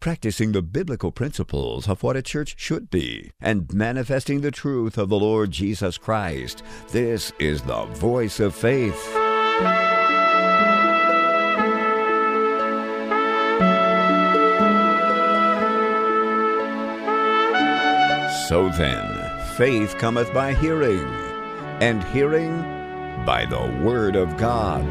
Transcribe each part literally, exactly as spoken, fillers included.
practicing the biblical principles of what a church should be, and manifesting the truth of the Lord Jesus Christ. This is the Voice of Faith. So then, faith cometh by hearing, and hearing by the Word of God.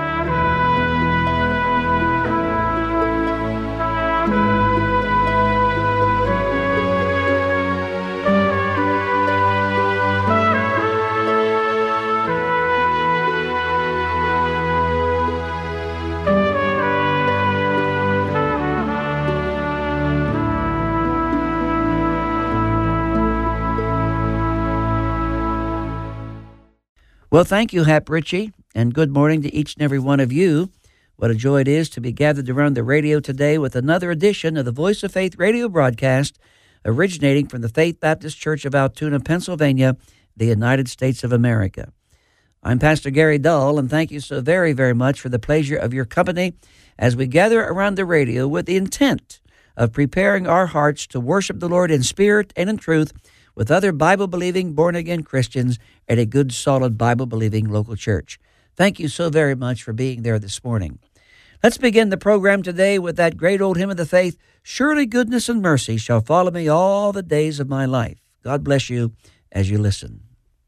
Well, thank you, Hap Ritchie, and good morning to each and every one of you. What a joy it is to be gathered around the radio today with another edition of the Voice of Faith radio broadcast, originating from the Faith Baptist Church of Altoona, Pennsylvania, the United States of America. I'm Pastor Gary Dull, and thank you so very, very much for the pleasure of your company as we gather around the radio with the intent of preparing our hearts to worship the Lord in spirit and in truth with other Bible-believing, born-again Christians at a good, solid, Bible-believing local church. Thank you so very much for being there this morning. Let's begin the program today with that great old hymn of the faith, Surely Goodness and Mercy Shall Follow Me All the Days of My Life. God bless you as you listen.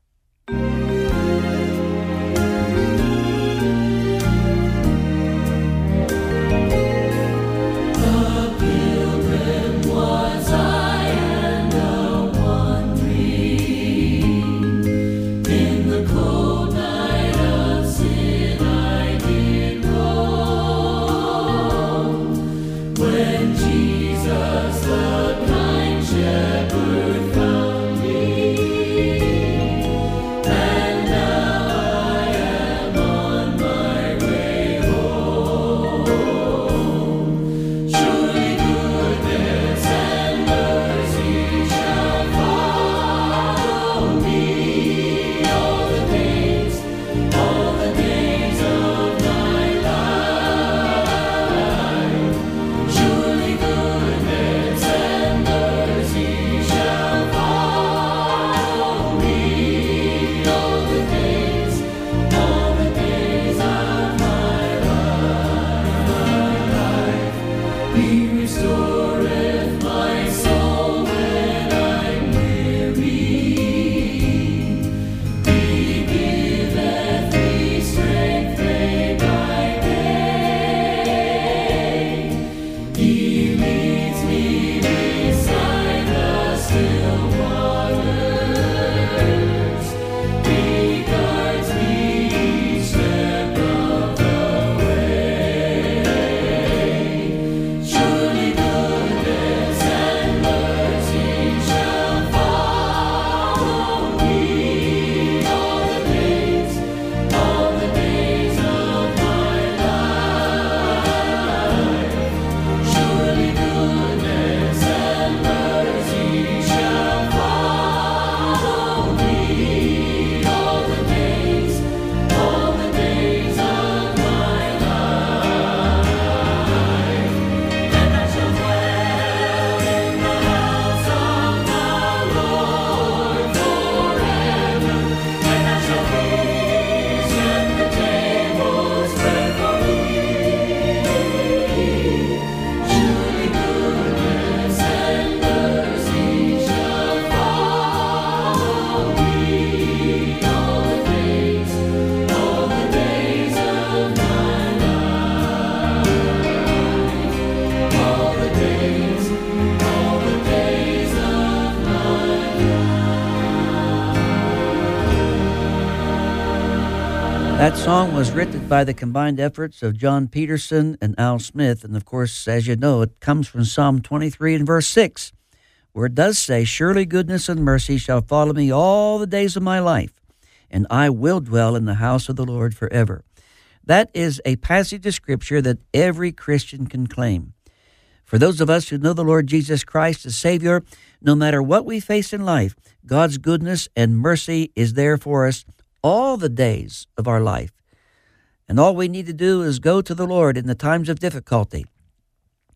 That song was written by the combined efforts of John Peterson and Al Smith, and of course, as you know, it comes from Psalm twenty-three and verse six, where it does say, Surely goodness and mercy shall follow me all the days of my life, and I will dwell in the house of the Lord forever. That is a passage of Scripture that every Christian can claim. For those of us who know the Lord Jesus Christ as Savior, no matter what we face in life, God's goodness and mercy is there for us all the days of our life. And all we need to do is go to the Lord in the times of difficulty.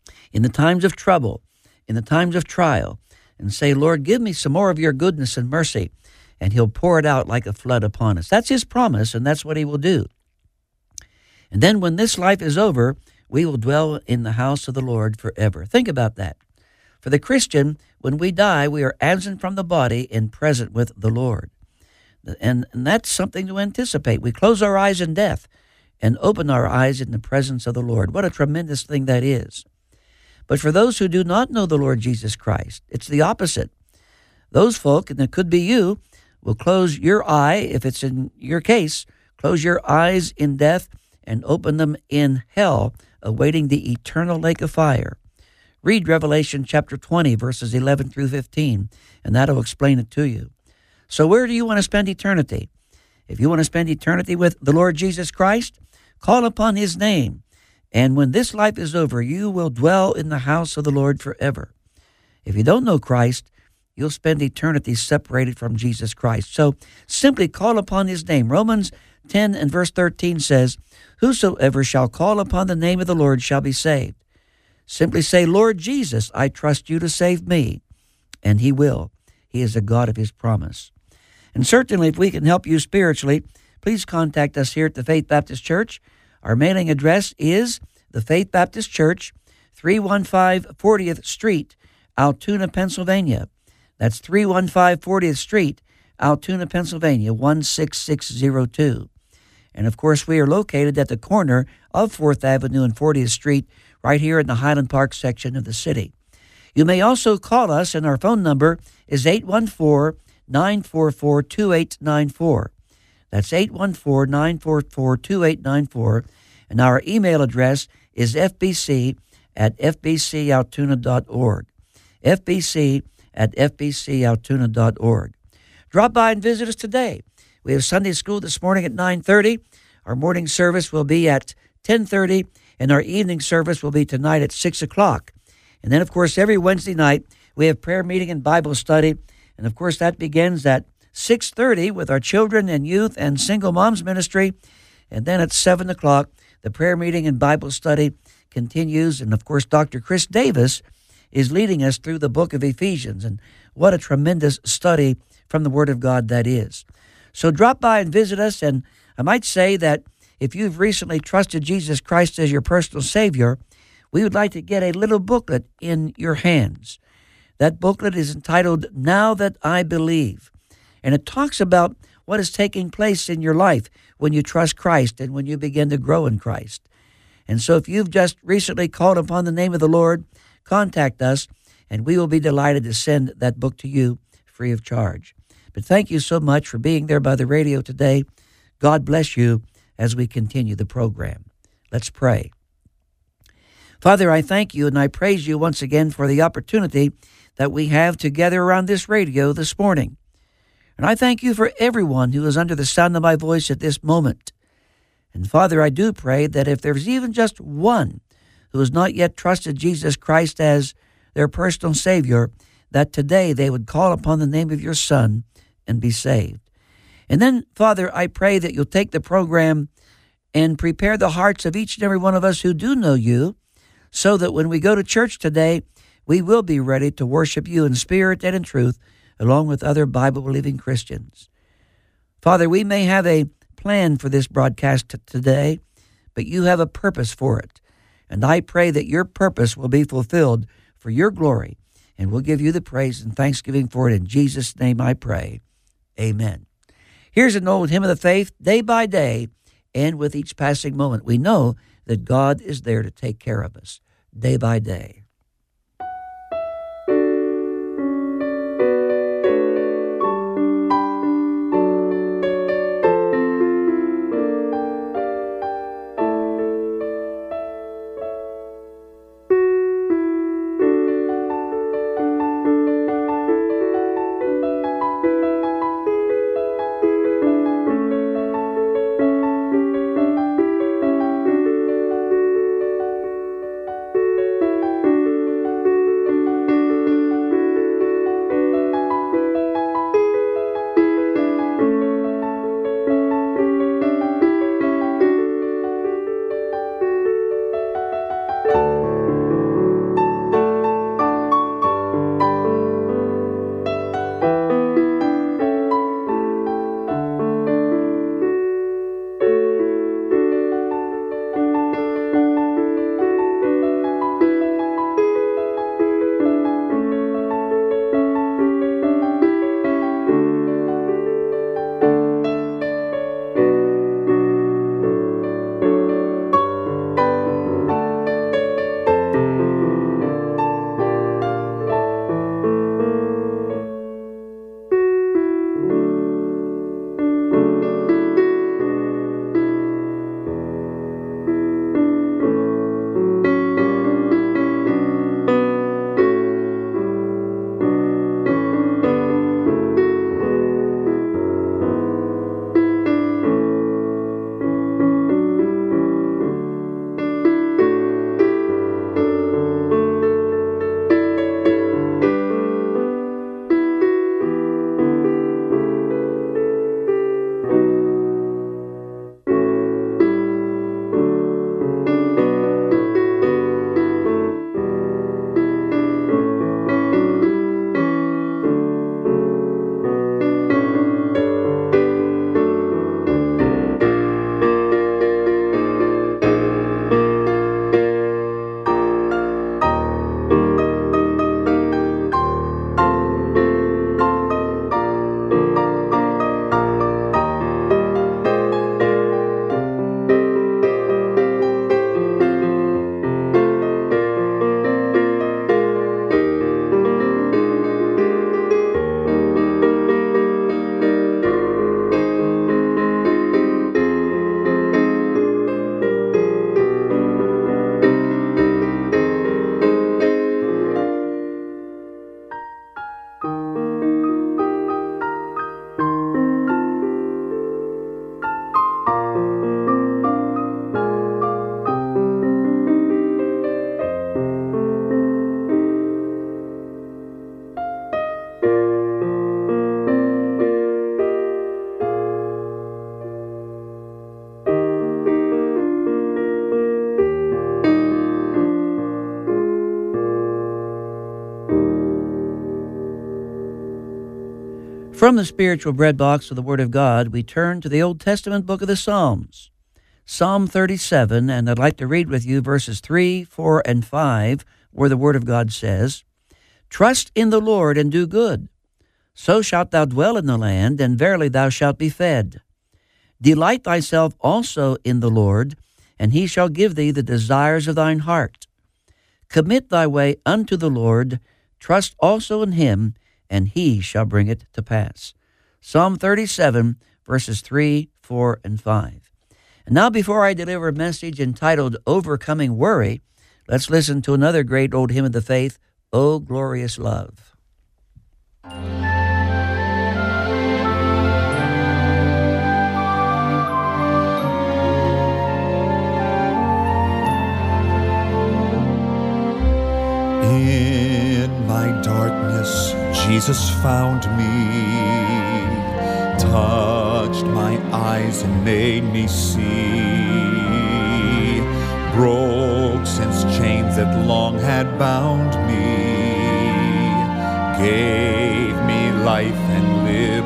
in the times of trouble, in the times of trial, and say, Lord, give me some more of your goodness and mercy, and he'll pour it out like a flood upon us. That's his promise, and that's what he will do. And then when this life is over, we will dwell in the house of the Lord forever. Think about that. For the Christian, when we die, we are absent from the body and present with the Lord. And, and that's something to anticipate. We close our eyes in death and open our eyes in the presence of the Lord. What a tremendous thing that is. But for those who do not know the Lord Jesus Christ, it's the opposite. Those folk, and it could be you, will close your eye, if it's in your case, close your eyes in death and open them in hell, awaiting the eternal lake of fire. Read Revelation chapter twenty, verses eleven through fifteen, and that'll explain it to you. So where do you want to spend eternity? If you want to spend eternity with the Lord Jesus Christ, call upon his name. And when this life is over, you will dwell in the house of the Lord forever. If you don't know Christ, you'll spend eternity separated from Jesus Christ. So simply call upon his name. Romans ten and verse thirteen says, whosoever shall call upon the name of the Lord shall be saved. Simply say, Lord Jesus, I trust you to save me. And he will. He is a God of his promise. And certainly if we can help you spiritually, please contact us here at the Faith Baptist Church. Our mailing address is the Faith Baptist Church, three one five fortieth Street, Altoona, Pennsylvania. That's three one five fortieth Street, Altoona, Pennsylvania, one six six zero two. And of course, we are located at the corner of fourth Avenue and fortieth Street, right here in the Highland Park section of the city. You may also call us, and our phone number is eight one four, nine four four, two eight nine four. That's eight one four, nine four four, two eight nine four. And our email address is f b c at f b c altoona dot org. f b c at f b c altoona dot org. Drop by and visit us today. We have Sunday school this morning at nine thirty. Our morning service will be at ten thirty, and our evening service will be tonight at six o'clock. And then, of course, every Wednesday night, we have prayer meeting and Bible study. And, of course, that begins at six thirty with our children and youth and single moms ministry. And then at seven o'clock, the prayer meeting and Bible study continues. And, of course, Doctor Chris Davis is leading us through the book of Ephesians. And what a tremendous study from the Word of God that is. So drop by and visit us. And I might say that if you've recently trusted Jesus Christ as your personal Savior, we would like to get a little booklet in your hands. That booklet is entitled, Now That I Believe. And it talks about what is taking place in your life when you trust Christ and when you begin to grow in Christ. And so if you've just recently called upon the name of the Lord, contact us, and we will be delighted to send that book to you free of charge. But thank you so much for being there by the radio today. God bless you as we continue the program. Let's pray. Father, I thank you and I praise you once again for the opportunity that we have together around this radio this morning. And I thank you for everyone who is under the sound of my voice at this moment. And Father, I do pray that if there's even just one who has not yet trusted Jesus Christ as their personal Savior, that today they would call upon the name of your Son and be saved. And then, Father, I pray that you'll take the program and prepare the hearts of each and every one of us who do know you, so that when we go to church today, we will be ready to worship you in spirit and in truth, along with other Bible-believing Christians. Father, we may have a plan for this broadcast t- today, but you have a purpose for it. And I pray that your purpose will be fulfilled for your glory, and we'll give you the praise and thanksgiving for it. In Jesus' name I pray. Amen. Here's an old hymn of the faith, Day by Day, and with each passing moment, we know that God is there to take care of us, day by day. From the spiritual bread box of the Word of God, we turn to the Old Testament book of the Psalms, Psalm thirty-seven, and I'd like to read with you verses three, four, and five, where the Word of God says, "Trust in the Lord and do good, so shalt thou dwell in the land, and verily thou shalt be fed. Delight thyself also in the Lord, and he shall give thee the desires of thine heart. Commit thy way unto the Lord, trust also in him, and he shall bring it to pass." Psalm thirty-seven, verses three, four, and five. And now before I deliver a message entitled Overcoming Worry, let's listen to another great old hymn of the faith, "O Glorious Love." In my darkness, Jesus found me, touched my eyes and made me see, broke sin's chains that long had bound me, gave me life and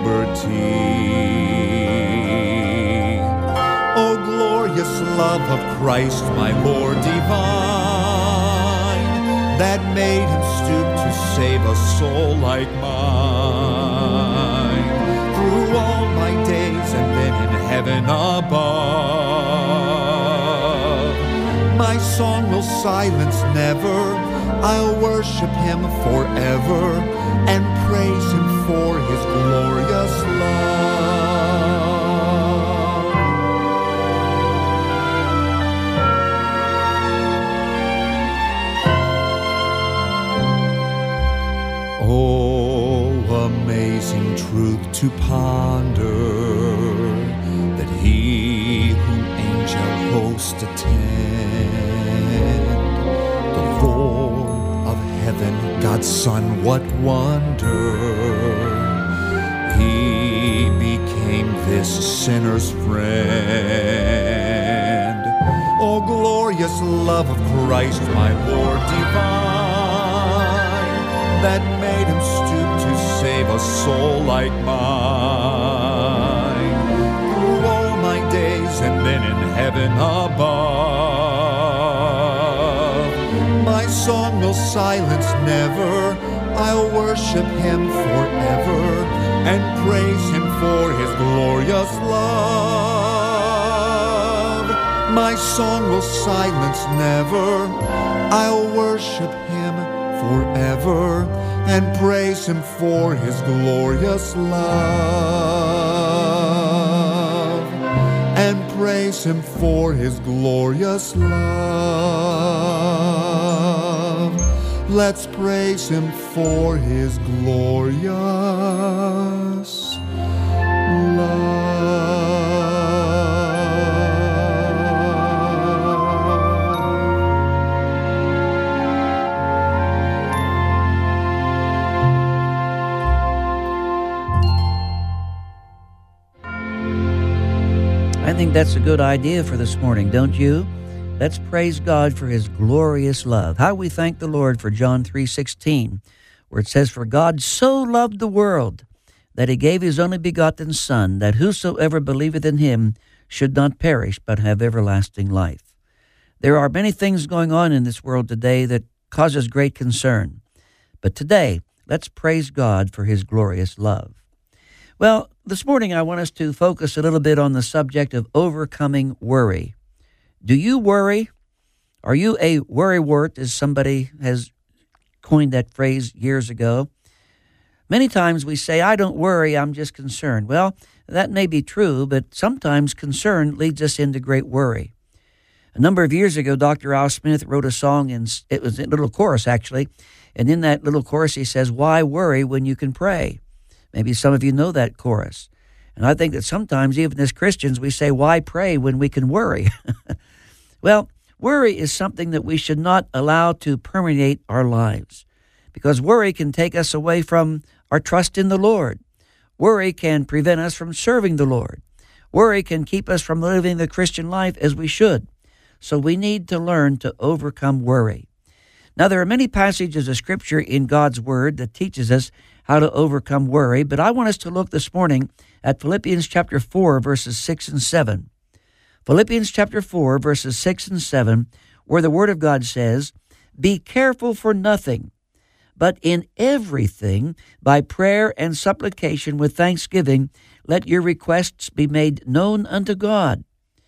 liberty. O glorious love of Christ, my Lord divine, that made him stoop to save a soul like mine. Through all my days and then in heaven above, my song will silence never. I'll worship him forever and praise him for his glorious love. Oh, amazing truth to ponder, that he whom angel hosts attend, the Lord of heaven, God's Son, what wonder, he became this sinner's friend. Oh, glorious love of Christ, my Lord divine, that made him stoop to save a soul like mine. Through all my days and then in heaven above, my song will silence never. I'll worship him forever and praise him for his glorious love. My song will silence never. I'll worship him forever and praise him for his glorious love, and praise him for his glorious love. Let's praise him for his glorious love. I think that's a good idea for this morning, don't you? Let's praise God for his glorious love. How we thank the Lord for John three sixteen, where it says, "For God so loved the world that he gave his only begotten Son, that whosoever believeth in him should not perish, but have everlasting life." There are many things going on in this world today that causes great concern. But today, let's praise God for his glorious love. Well, this morning I want us to focus a little bit on the subject of overcoming worry. Do you worry? Are you a worrywart, as somebody has coined that phrase years ago? Many times we say, "I don't worry, I'm just concerned." Well, that may be true, but sometimes concern leads us into great worry. A number of years ago, Doctor Al Smith wrote a song, and it was a little chorus actually, and in that little chorus he says, "Why worry when you can pray?" Maybe some of you know that chorus. And I think that sometimes, even as Christians, we say, "Why pray when we can worry?" Well, worry is something that we should not allow to permeate our lives, because worry can take us away from our trust in the Lord. Worry can prevent us from serving the Lord. Worry can keep us from living the Christian life as we should. So we need to learn to overcome worry. Now, there are many passages of Scripture in God's Word that teaches us how to overcome worry, but I want us to look this morning at Philippians chapter four, verses six and seven. Philippians chapter four, verses six and seven, where the Word of God says, "Be careful for nothing, but in everything, by prayer and supplication with thanksgiving, let your requests be made known unto God.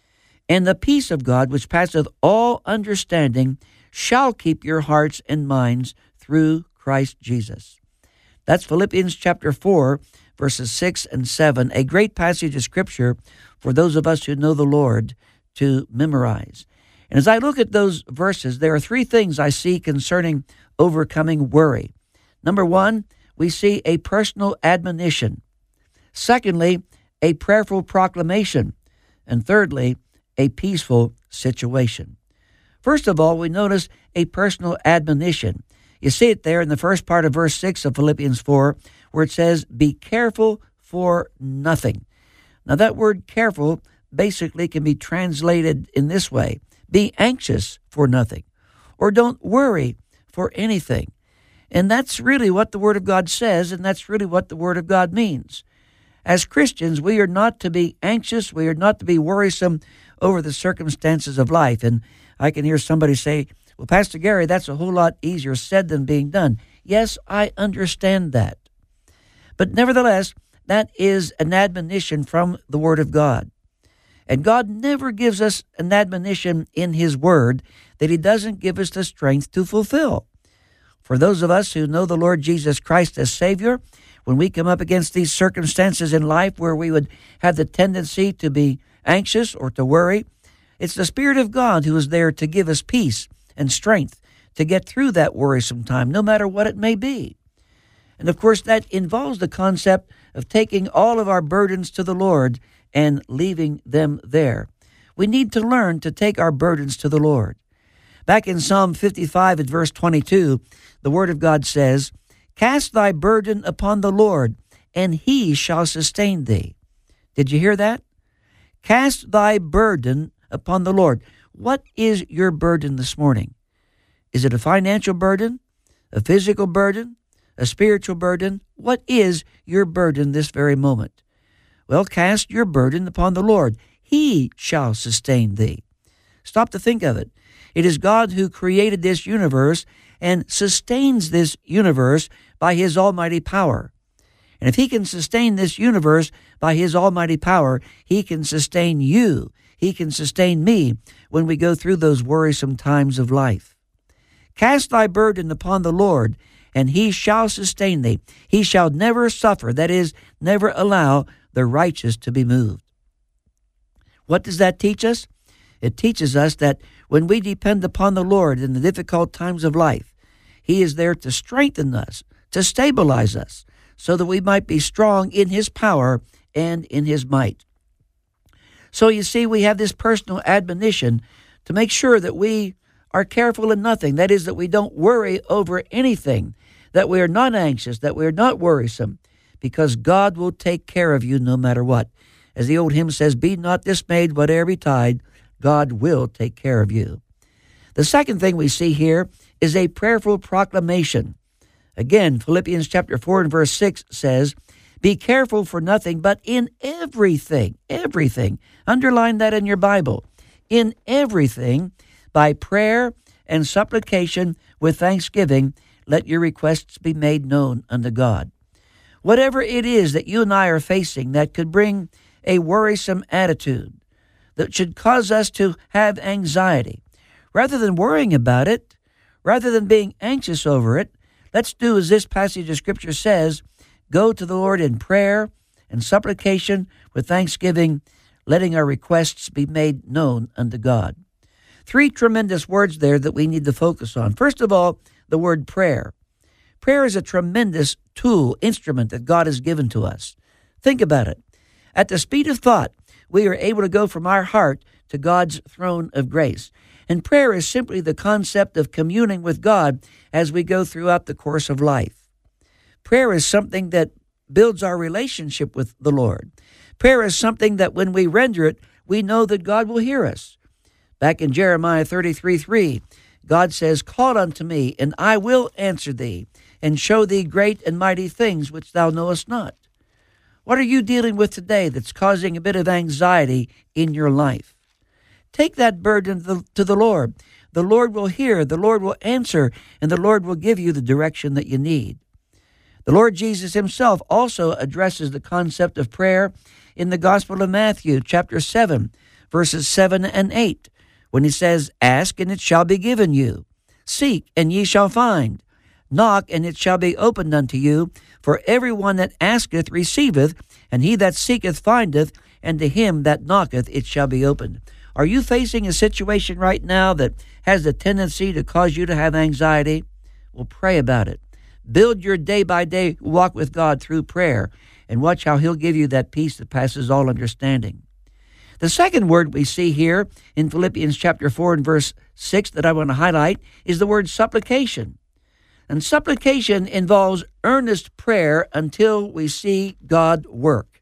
And the peace of God, which passeth all understanding, shall keep your hearts and minds through Christ Jesus." That's Philippians chapter four, verses six and seven, a great passage of Scripture for those of us who know the Lord to memorize. And as I look at those verses, there are three things I see concerning overcoming worry. Number one, we see a personal admonition. Secondly, a prayerful proclamation. And thirdly, a peaceful situation. First of all, we notice a personal admonition. You see it there in the first part of verse six of Philippians four, where it says, "Be careful for nothing." Now that word careful basically can be translated in this way: be anxious for nothing, or don't worry for anything. And that's really what the Word of God says, and that's really what the Word of God means. As Christians, we are not to be anxious, we are not to be worrisome over the circumstances of life. And I can hear somebody say, "Well, Pastor Gary, that's a whole lot easier said than being done." Yes, I understand that. But nevertheless, that is an admonition from the Word of God. And God never gives us an admonition in His Word that He doesn't give us the strength to fulfill. For those of us who know the Lord Jesus Christ as Savior, when we come up against these circumstances in life where we would have the tendency to be anxious or to worry, it's the Spirit of God who is there to give us peace and strength to get through that worrisome time, no matter what it may be. And of course, that involves the concept of taking all of our burdens to the Lord and leaving them there. We need to learn to take our burdens to the Lord. Back in Psalm fifty-five at verse twenty-two, the Word of God says, "Cast thy burden upon the Lord, and He shall sustain thee." Did you hear that? Cast thy burden upon the Lord. What is your burden this morning? Is it a financial burden, a physical burden, a spiritual burden? What is your burden this very moment? Well, cast your burden upon the Lord. He shall sustain thee. Stop to think of it. It is God who created this universe and sustains this universe by His almighty power. And if He can sustain this universe by His almighty power, He can sustain you. He can sustain me when we go through those worrisome times of life. Cast thy burden upon the Lord, and He shall sustain thee. He shall never suffer, that is, never allow the righteous to be moved. What does that teach us? It teaches us that when we depend upon the Lord in the difficult times of life, He is there to strengthen us, to stabilize us, so that we might be strong in His power and in His might. So you see, we have this personal admonition to make sure that we are careful in nothing. That is, that we don't worry over anything, that we are not anxious, that we are not worrisome, because God will take care of you no matter what. As the old hymn says, "Be not dismayed, whate'er betide, God will take care of you." The second thing we see here is a prayerful proclamation. Again, Philippians chapter four and verse six says, "Be careful for nothing, but in everything," everything, underline that in your Bible, "in everything, by prayer and supplication with thanksgiving, let your requests be made known unto God." Whatever it is that you and I are facing that could bring a worrisome attitude, that should cause us to have anxiety, rather than worrying about it, rather than being anxious over it, let's do as this passage of Scripture says: go to the Lord in prayer and supplication with thanksgiving, letting our requests be made known unto God. Three tremendous words there that we need to focus on. First of all, the word prayer. Prayer is a tremendous tool, instrument that God has given to us. Think about it. At the speed of thought, we are able to go from our heart to God's throne of grace. And prayer is simply the concept of communing with God as we go throughout the course of life. Prayer is something that builds our relationship with the Lord. Prayer is something that when we render it, we know that God will hear us. Back in Jeremiah thirty-three three, God says, call unto me, and I will answer thee, and show thee great and mighty things which thou knowest not. What are you dealing with today that's causing a bit of anxiety in your life? Take that burden to the, to the Lord. The Lord will hear, the Lord will answer, and the Lord will give you the direction that you need. The Lord Jesus himself also addresses the concept of prayer in the Gospel of Matthew, chapter seven, verses seven and eight, when he says, ask, and it shall be given you. Seek, and ye shall find. Knock, and it shall be opened unto you. For every one that asketh receiveth, and he that seeketh findeth, and to him that knocketh it shall be opened. Are you facing a situation right now that has a tendency to cause you to have anxiety? Well, pray about it. Build your day-by-day walk with God through prayer, and watch how he'll give you that peace that passes all understanding. The second word we see here in Philippians chapter four and verse six that I want to highlight is the word supplication. And supplication involves earnest prayer until we see God work.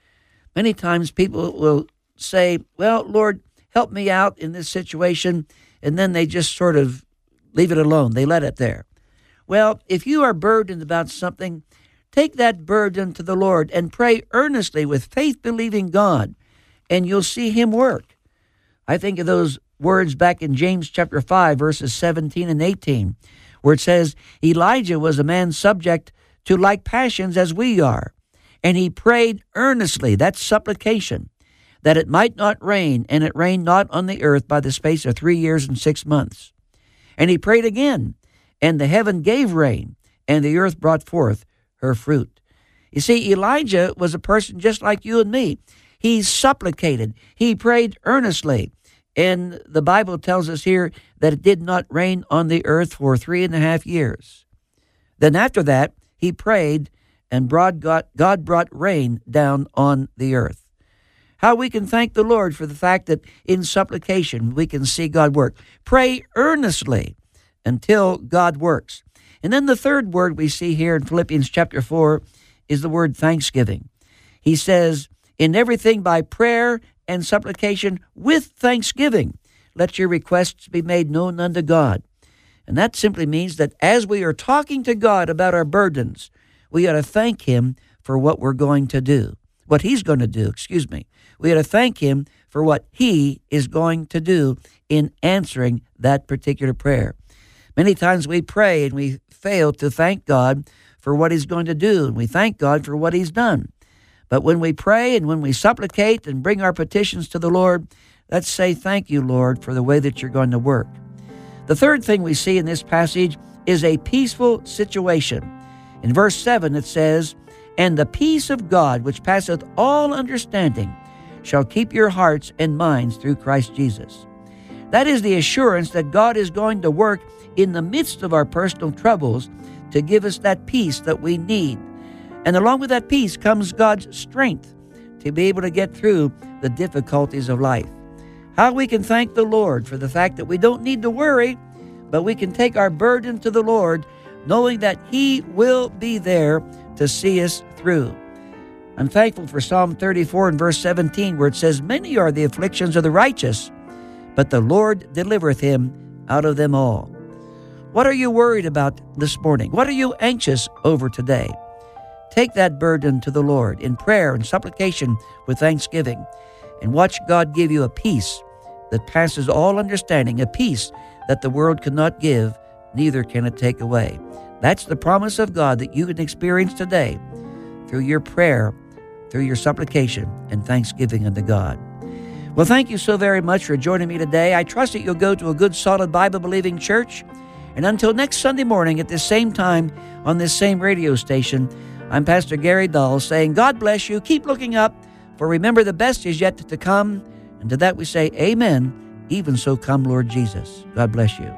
Many times people will say, well, Lord, help me out in this situation, and then they just sort of leave it alone. They let it there. Well, if you are burdened about something, take that burden to the Lord and pray earnestly with faith-believing God, and you'll see him work. I think of those words back in James chapter five, verses seventeen and eighteen, where it says, Elijah was a man subject to like passions as we are, and he prayed earnestly, that's supplication, that it might not rain, and it rained not on the earth by the space of three years and six months. And he prayed again, and the heaven gave rain, and the earth brought forth her fruit. You see, Elijah was a person just like you and me. He supplicated. He prayed earnestly. And the Bible tells us here that it did not rain on the earth for three and a half years. Then after that, he prayed, and God, God brought rain down on the earth. How we can thank the Lord for the fact that in supplication we can see God work. Pray earnestly until God works. And then the third word we see here in Philippians chapter four is the word thanksgiving. He says, in everything by prayer and supplication with thanksgiving, let your requests be made known unto God. And that simply means that as we are talking to God about our burdens, we ought to thank him for what we're going to do, what he's going to do, excuse me. We ought to thank him for what he is going to do in answering that particular prayer. Many times we pray and we fail to thank God for what he's going to do, and we thank God for what he's done. But when we pray and when we supplicate and bring our petitions to the Lord, let's say, thank you, Lord, for the way that you're going to work. The third thing we see in this passage is a peaceful situation. In verse seven it says, and the peace of God, which passeth all understanding, shall keep your hearts and minds through Christ Jesus. That is the assurance that God is going to work in the midst of our personal troubles to give us that peace that we need. And along with that peace comes God's strength to be able to get through the difficulties of life. How we can thank the Lord for the fact that we don't need to worry, but we can take our burden to the Lord, knowing that he will be there to see us through. I'm thankful for Psalm thirty-four and verse seventeen, where it says, many are the afflictions of the righteous, but the Lord delivereth him out of them all. What are you worried about this morning? What are you anxious over today? Take that burden to the Lord in prayer and supplication with thanksgiving, and watch God give you a peace that passes all understanding, a peace that the world cannot give, neither can it take away. That's the promise of God that you can experience today through your prayer, through your supplication and thanksgiving unto God. Well, thank you so very much for joining me today. I trust that you'll go to a good, solid, Bible-believing church. And until next Sunday morning at this same time on this same radio station, I'm Pastor Gary Dahl saying, God bless you. Keep looking up, for remember the best is yet to come. And to that we say, amen. Even so come, Lord Jesus. God bless you.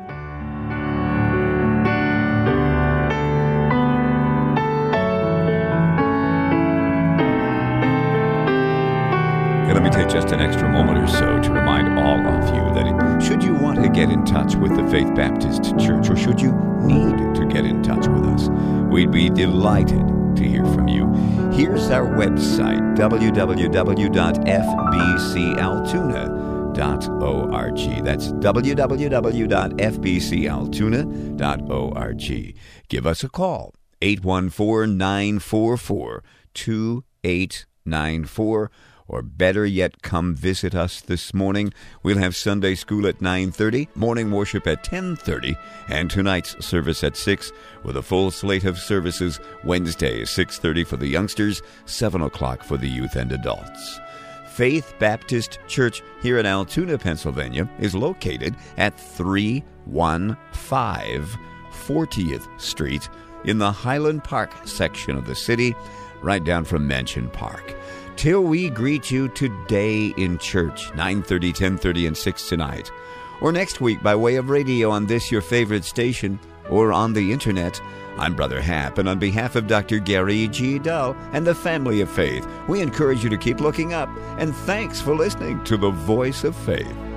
And let me take just an extra moment or so to remind all of you that should you want to get in touch with the Faith Baptist Church, or should you need to get in touch with us, we'd be delighted to hear from you. Here's our website, w w w dot f b c altoona dot org. That's w w w dot f b c altoona dot org. Give us a call, eight one four, nine four four, two eight nine four. Or better yet, come visit us this morning. We'll have Sunday school at nine thirty, morning worship at ten thirty, and tonight's service at six, with a full slate of services. Wednesday, six thirty for the youngsters, seven o'clock for the youth and adults. Faith Baptist Church here in Altoona, Pennsylvania, is located at three one five fortieth Street in the Highland Park section of the city, right down from Mansion Park. Till we greet you today in church, nine thirty, ten thirty, and six tonight, or next week by way of radio on this your favorite station, or on the internet, I'm Brother Hap, and on behalf of Doctor Gary G. Dull and the family of faith, we encourage you to keep looking up, and thanks for listening to the Voice of Faith.